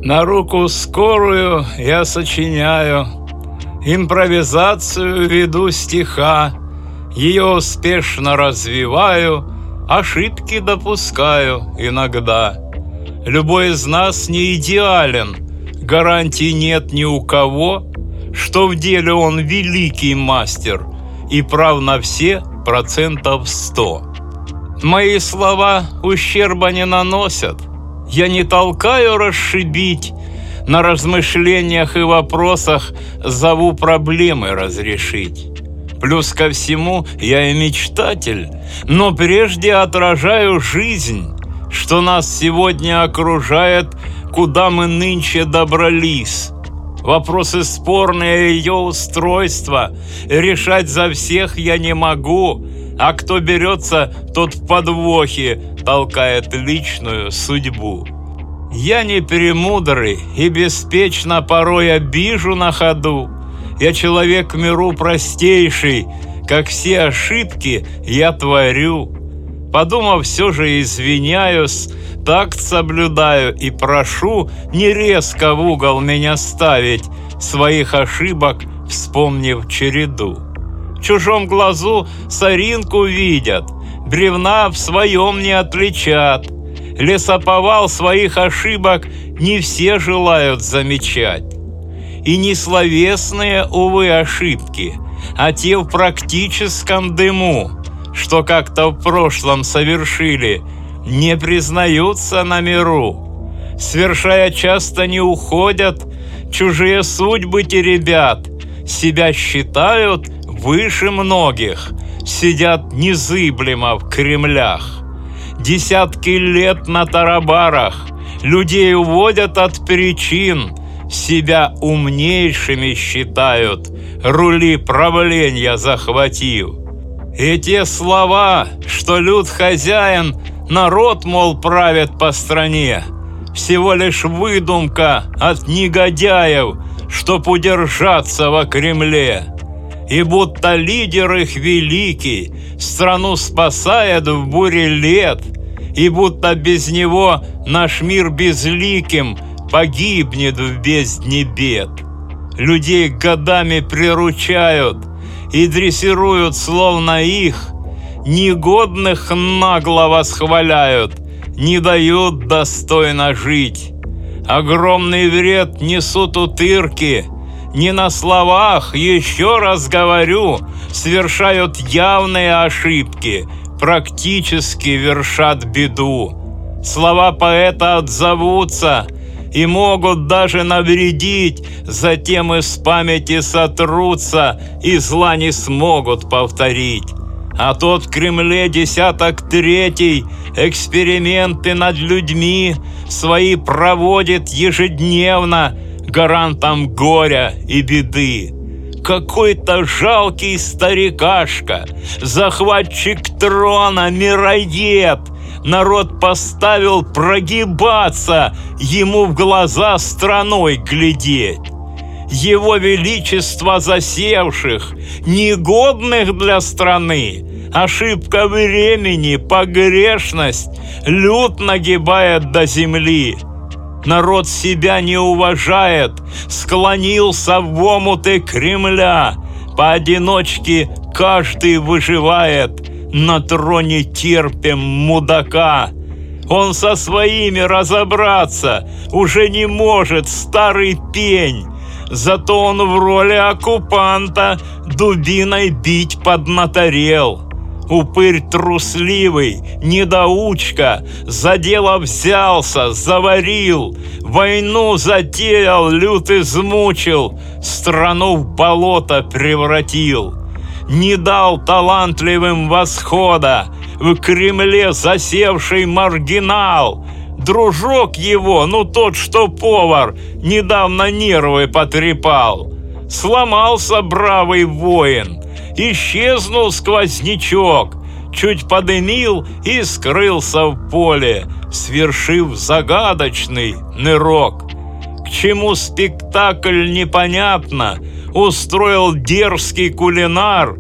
На руку скорую я сочиняю, импровизацию веду стиха, ее успешно развиваю, ошибки допускаю иногда. Любой из нас не идеален, гарантий нет ни у кого, что в деле он великий мастер и прав на все 100%. Мои слова ущерба не наносят, я не толкаю расшибить, на размышлениях и вопросах зову проблемы разрешить. Плюс ко всему я и мечтатель, но прежде отражаю жизнь, что нас сегодня окружает, куда мы нынче добрались. Вопросы спорные, ее устройство решать за всех я не могу, а кто берется, тот в подвохе толкает личную судьбу. Я не премудрый и беспечно порой обижу на ходу. Я человек в миру простейший, как все ошибки я творю. Подумав, все же извиняюсь, такт соблюдаю и прошу не резко в угол меня ставить, своих ошибок вспомнив череду. В чужом глазу соринку видят, бревна в своем не отличат. Лесоповал своих ошибок не все желают замечать. И не словесные, увы, ошибки, а те в практическом дыму, что как-то в прошлом совершили, не признаются на миру. Свершая часто не уходят, чужие судьбы теребят, себя считают выше многих, сидят незыблемо в Кремлях. Десятки лет на тарабарах людей уводят от причин, себя умнейшими считают, рули правления захватив. И те слова, что люд хозяин, народ, мол, правит по стране, всего лишь выдумка от негодяев, чтоб удержаться во Кремле. И будто лидер их великий страну спасает в буре лет, и будто без него наш мир безликим погибнет в бездне бед. Людей годами приручают и дрессируют, словно их, негодных нагло восхваляют, не дают достойно жить. Огромный вред несут утырки, не на словах, еще раз говорю, совершают явные ошибки, практически вершат беду. Слова поэта отзовутся и могут даже навредить, затем из памяти сотрутся и зла не смогут повторить. А тот в Кремле 3 эксперименты над людьми свои проводит ежедневно, гарантом горя и беды. Какой-то жалкий старикашка, захватчик трона, мироед, народ поставил прогибаться, ему в глаза страной глядеть. Его величество засевших, негодных для страны, ошибка времени, погрешность, люд нагибает до земли. Народ себя не уважает, склонился в омуты Кремля, поодиночке каждый выживает, на троне терпим мудака. Он со своими разобраться уже не может, старый пень, зато он в роли оккупанта дубиной бить поднаторел. Упырь трусливый, недоучка, за дело взялся, заварил, войну затеял, люд измучил, страну в болото превратил. Не дал талантливым восхода, в Кремле засевший маргинал. Дружок его, ну тот, что повар, недавно нервы потрепал. Сломался бравый воин, исчезнул сквознячок, чуть подымил и скрылся в поле, свершив загадочный нырок. К чему спектакль непонятно устроил дерзкий кулинар,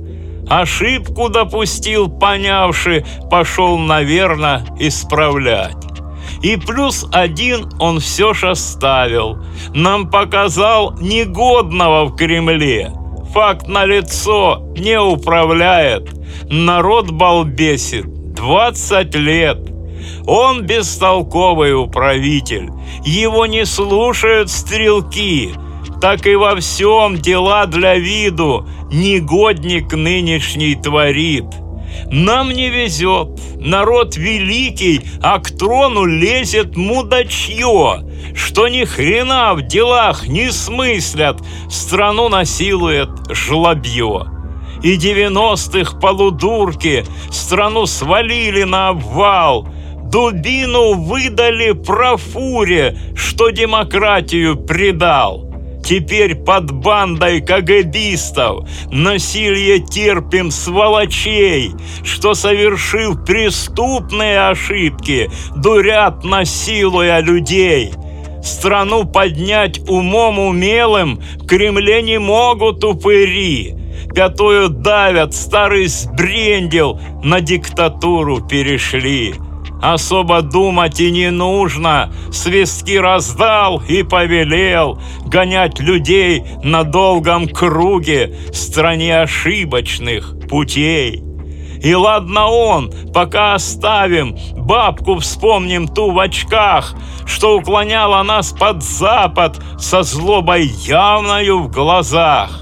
ошибку допустил, понявши, пошел, наверно, исправлять. И +1 он все ж оставил. Нам показал негодного в Кремле. Факт налицо, не управляет. Народ балбесит 20 лет. Он бестолковый управитель. Его не слушают стрелки. Так и во всем дела для виду негодник нынешний творит. Нам не везет, народ великий, а к трону лезет мудачье, что ни хрена в делах не смыслят, страну насилует жлобье. И 90-х полудурки страну свалили на обвал, дубину выдали профуре, что демократию предал. Теперь под бандой КГБистов насилие терпим сволочей, что, совершив преступные ошибки, дурят, насилуя людей. Страну поднять умом умелым в Кремле не могут упыри. Пятую давят, старый сбрендил, на диктатуру перешли. Особо думать и не нужно, свистки раздал и повелел гонять людей на долгом круге в стране ошибочных путей. И ладно он, пока оставим, бабку вспомним ту в очках, что уклоняла нас под запад со злобой явною в глазах.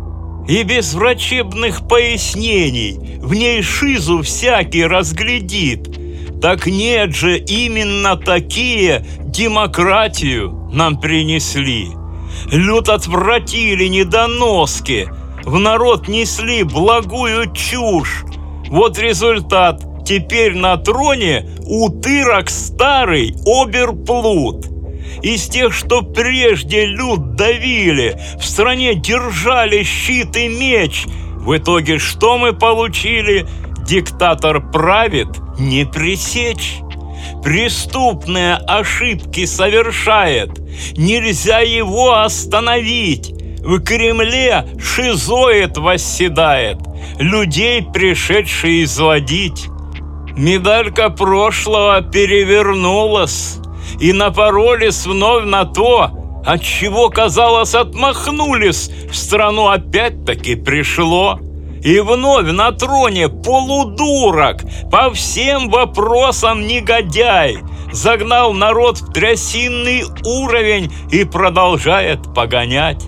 И без врачебных пояснений в ней шизу всякий разглядит. Так нет же, именно такие демократию нам принесли. Люто отвратили недоноски, в народ несли благую чушь. Вот результат. Теперь на троне утырок старый оберплут. Из тех, что прежде люд давили, в стране держали щит и меч. В итоге что мы получили? Диктатор правит, не пресечь. Преступные ошибки совершает, нельзя его остановить. В Кремле шизоид восседает, людей пришедший изводить. Медалька прошлого перевернулась, и напоролись вновь на то, от чего, казалось, отмахнулись, в страну опять-таки пришло. И вновь на троне полудурок, по всем вопросам негодяй, загнал народ в трясинный уровень и продолжает погонять.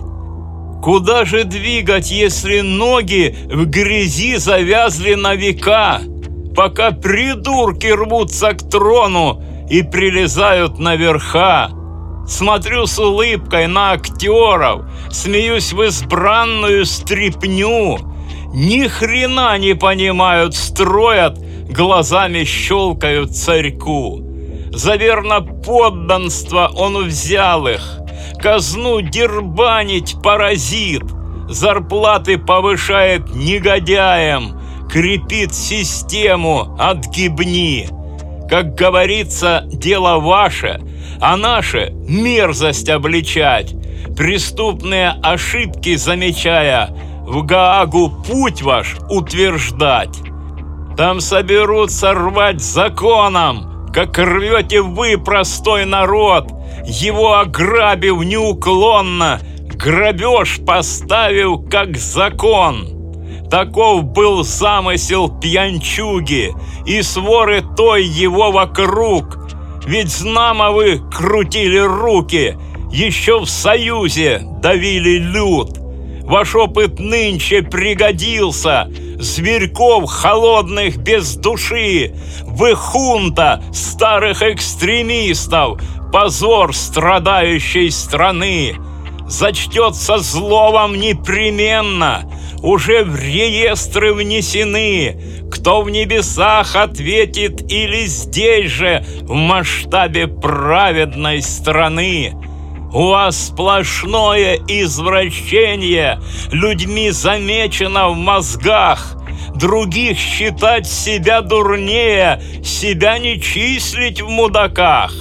Куда же двигать, если ноги в грязи завязли на века, пока придурки рвутся к трону и прилезают наверха? Смотрю с улыбкой на актеров, смеюсь в избранную стряпню. Ни хрена не понимают, строят, глазами щелкают царьку. За верноподданство он взял их, казну дербанить паразит, зарплаты повышает негодяям, крепит систему, отгибни. Как говорится, дело ваше, а наше мерзость обличать, преступные ошибки замечая, в Гаагу путь ваш утверждать. Там соберутся рвать законом, как рвете вы, простой народ, его ограбив неуклонно, грабеж поставив как закон. Таков был замысел пьянчуги и своры той его вокруг. Ведь знамо вы крутили руки, еще в Союзе давили люд. Ваш опыт нынче пригодился, зверьков холодных без души. Вы хунта старых экстремистов, позор страдающей страны. Зачтется злом непременно, уже в реестры внесены. Кто в небесах ответит или здесь же, в масштабе праведной страны. У вас сплошное извращение, людьми замечено в мозгах. Других считать себя дурнее, себя не числить в мудаках.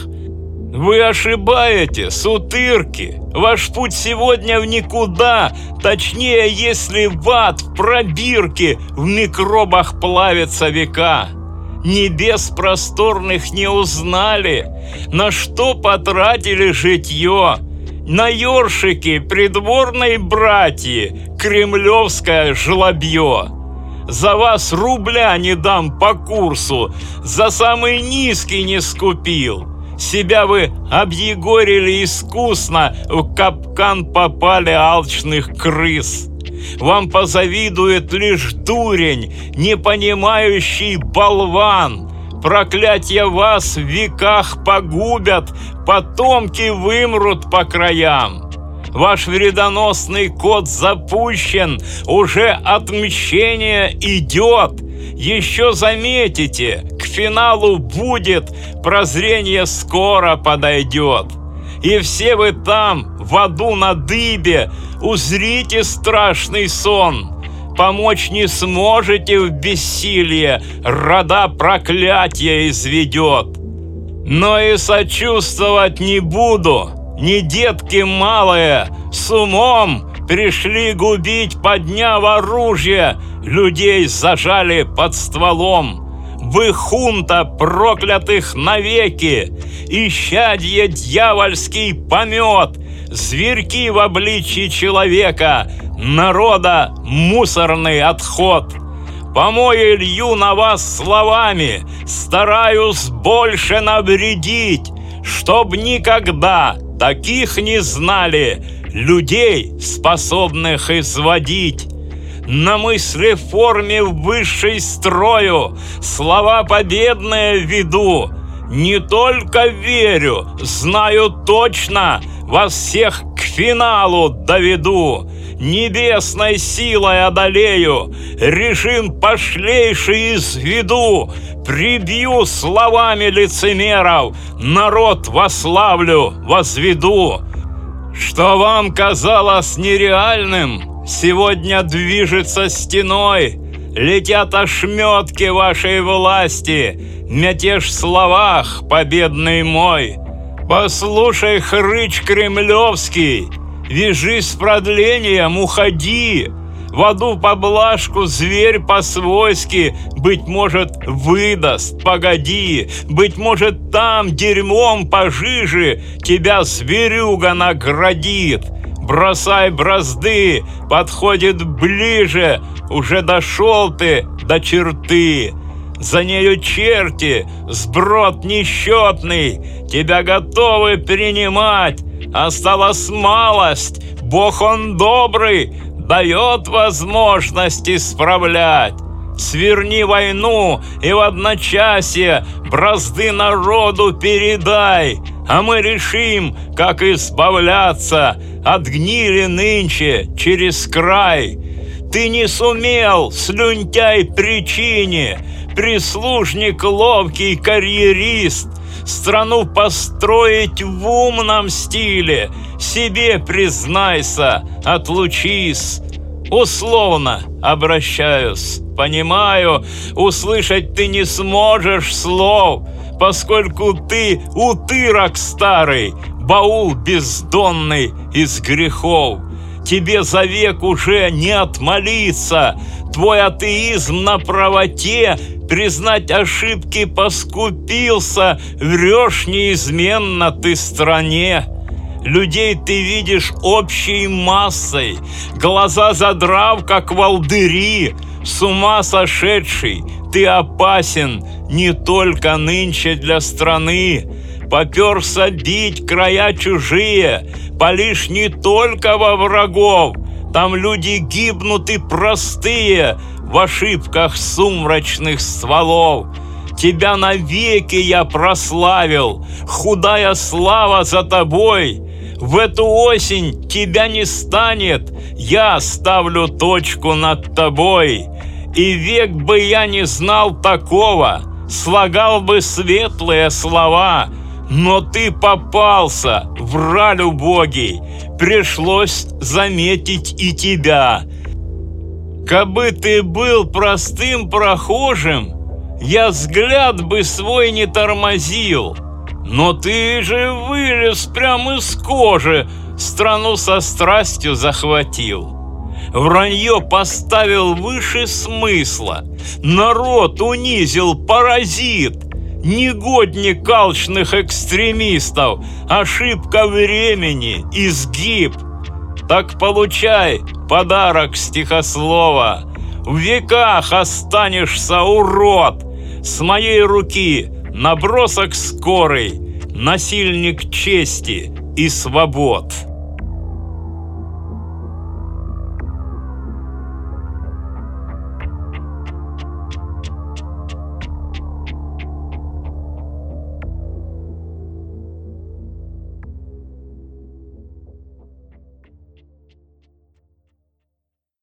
Вы ошибаетесь, утырки. Ваш путь сегодня в никуда, точнее, если в ад, в пробирке, в микробах плавятся века. небес просторных не узнали, на что потратили житье. На ёршики придворной братьи кремлевское жлобье. За вас рубля не дам по курсу, за самый низкий не скупил. Себя вы объегорили искусно, в капкан попали алчных крыс. Вам позавидует лишь дурень, не понимающий болван. Проклятья вас в веках погубят, потомки вымрут по краям. Ваш вредоносный код запущен, уже отмщение идет. Еще заметите, к финалу будет, прозрение скоро подойдет. И все вы там, в аду на дыбе, узрите страшный сон. Помочь не сможете в бессилие, рода проклятия изведет. Но и сочувствовать не буду, не детки малые, с умом пришли губить, подняв оружие, людей зажали под стволом. Вы хунта проклятых навеки, исчадье дьявольский помет, зверьки в обличье человека, народа мусорный отход. Помои лью на вас словами, стараюсь больше навредить, чтоб никогда таких не знали, людей, способных изводить. На мысли форме в высшей строю, слова победные веду. Не только верю, знаю точно, вас всех к финалу доведу. Небесной силой одолею, режим пошлейший изведу. Прибью словами лицемеров, народ вославлю, возведу. Что вам казалось нереальным, сегодня движется стеной. Летят ошметки вашей власти, мятеж в словах, победный мой. Послушай, хрыч кремлевский, вяжись с продлением, уходи. В аду поблажку зверь по-свойски, быть может, выдаст, погоди. Быть может, там дерьмом пожиже тебя зверюга наградит. Бросай бразды, подходит ближе, уже дошел ты до черты. За нею черти, сброд несчетный, тебя готовы принимать. Осталась малость, Бог он добрый, дает возможность исправлять. Сверни войну и в одночасье бразды народу передай, а мы решим, как избавляться от гнили нынче через край. Ты не сумел, слюнтяй причине, прислужник ловкий карьерист, страну построить в умном стиле, себе признайся, отлучись. Условно обращаюсь, понимаю, услышать ты не сможешь слов, поскольку ты утырок старый, баул бездонный из грехов. Тебе за век уже не отмолиться, твой атеизм на правоте, признать ошибки поскупился, врешь неизменно ты стране. Людей ты видишь общей массой, глаза задрав, как волдыри. С ума сошедший, ты опасен не только нынче для страны. Поперся бить края чужие, палишь не только во врагов. Там люди гибнут и простые в ошибках сумрачных стволов. Тебя навеки я прославил, худая слава за тобой. В эту осень тебя не станет, я ставлю точку над тобой. И век бы я не знал такого, слагал бы светлые слова. Но ты попался, враль убогий, пришлось заметить и тебя. Кабы ты был простым прохожим, я взгляд бы свой не тормозил. Но ты же вылез прямо из кожи, страну со страстью захватил. Вранье поставил выше смысла. Народ унизил паразит. Негодник алчных экстремистов. Ошибка времени, изгиб. Так получай подарок стихослова. В веках останешься, урод. С моей руки набросок скорый. Насильник чести и свобод.